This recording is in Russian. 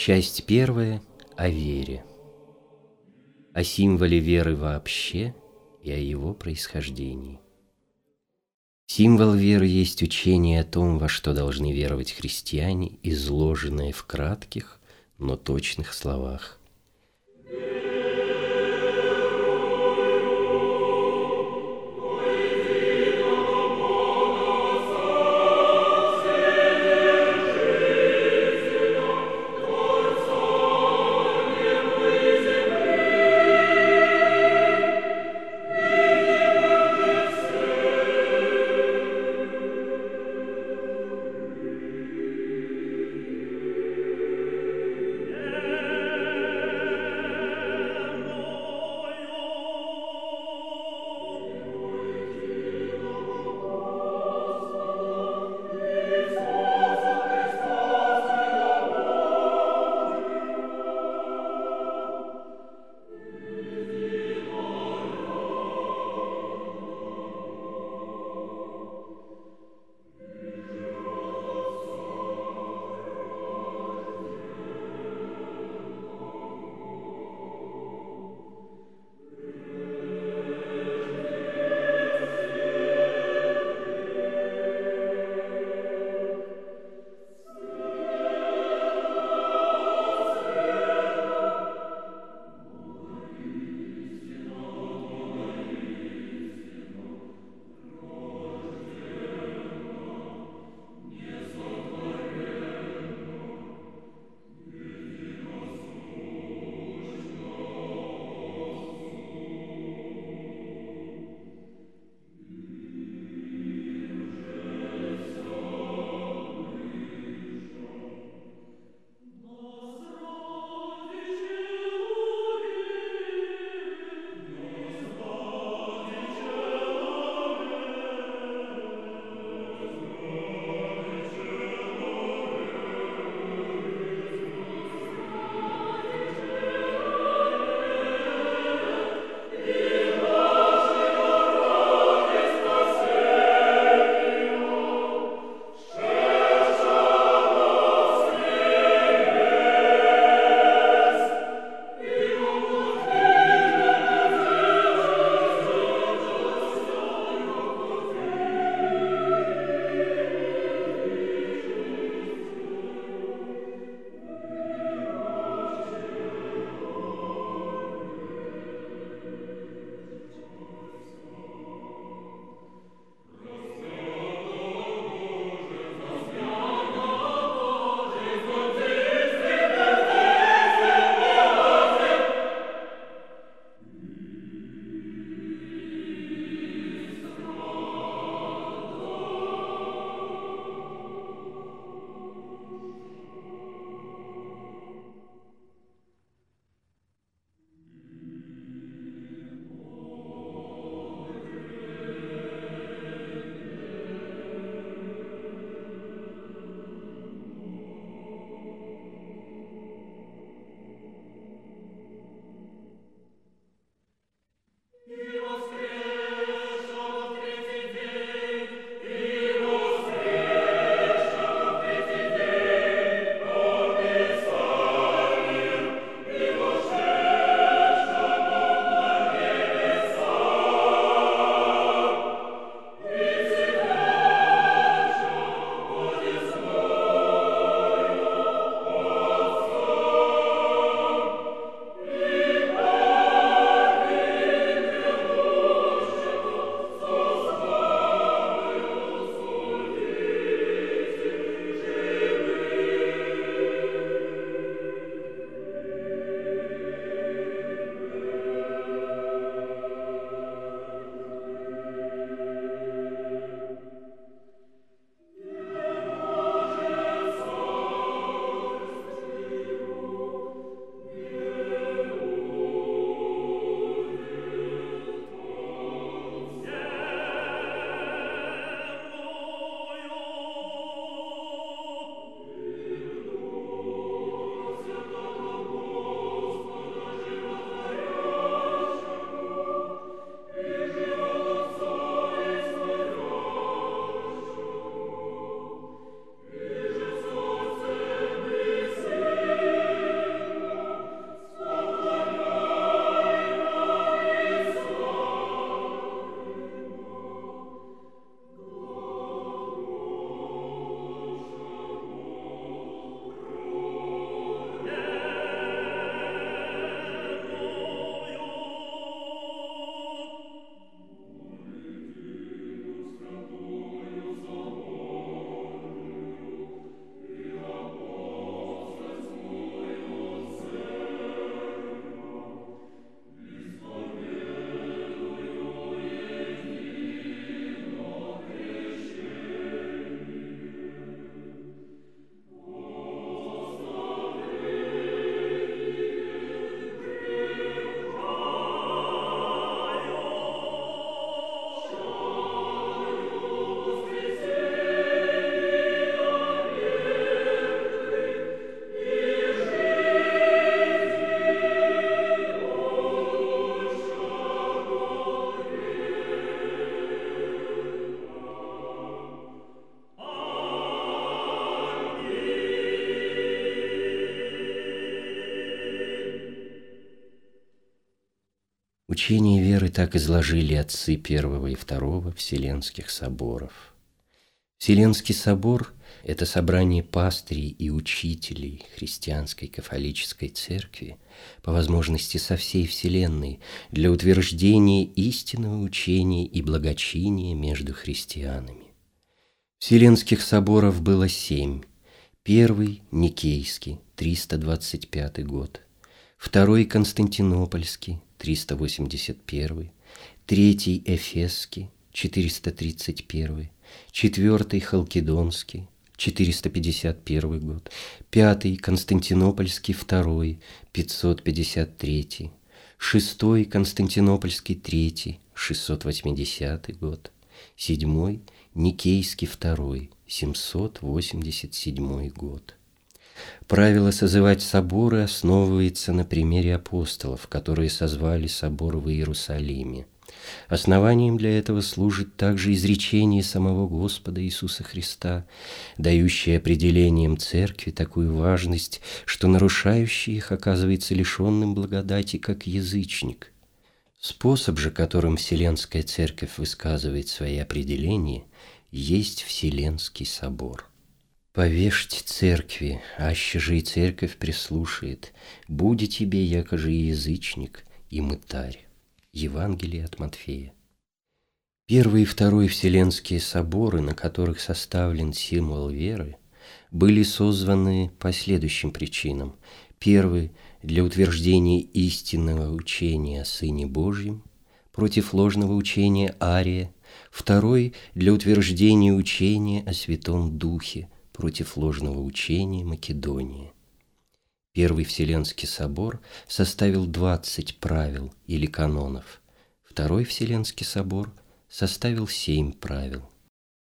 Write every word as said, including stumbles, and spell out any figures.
Часть первая о вере. О символе веры вообще и о его происхождении. Символ веры есть учение о том, во что должны веровать христиане, изложенное в кратких, но точных словах. Учение веры так изложили отцы первого и второго Вселенских соборов. Вселенский собор – это собрание пастырей и учителей христианской кафолической церкви, по возможности со всей Вселенной, для утверждения истинного учения и благочиния между христианами. Вселенских соборов было семь. Первый – Никейский, триста двадцать пятый год. Второй – Константинопольский, триста восемьдесят первый. Третий – Эфесский, четыреста тридцать первый. Четвертый – Халкидонский, четыреста пятьдесят первый год. Пятый – Константинопольский второй, пятьсот пятьдесят третий. Шестой – Константинопольский третий, шестьсот восьмидесятый год. Седьмой – Никейский второй, семьсот восемьдесят седьмой год. Правило созывать соборы основывается на примере апостолов, которые созвали собор в Иерусалиме. Основанием для этого служит также изречение самого Господа Иисуса Христа, дающее определением церкви такую важность, что нарушающий их оказывается лишенным благодати, как язычник. Способ же, которым Вселенская Церковь высказывает свои определения, есть Вселенский собор. «Повешьте церкви, аще же и церковь прислушает, буди тебе, якоже и язычник, и мытарь». Евангелие от Матфея. Первый и второй Вселенские соборы, на которых составлен символ веры, были созваны по следующим причинам. Первый – для утверждения истинного учения о Сыне Божьем против ложного учения Ария. Второй – для утверждения учения о Святом Духе против ложного учения Македония. Первый Вселенский собор составил двадцать правил или канонов. Второй Вселенский собор составил семь правил.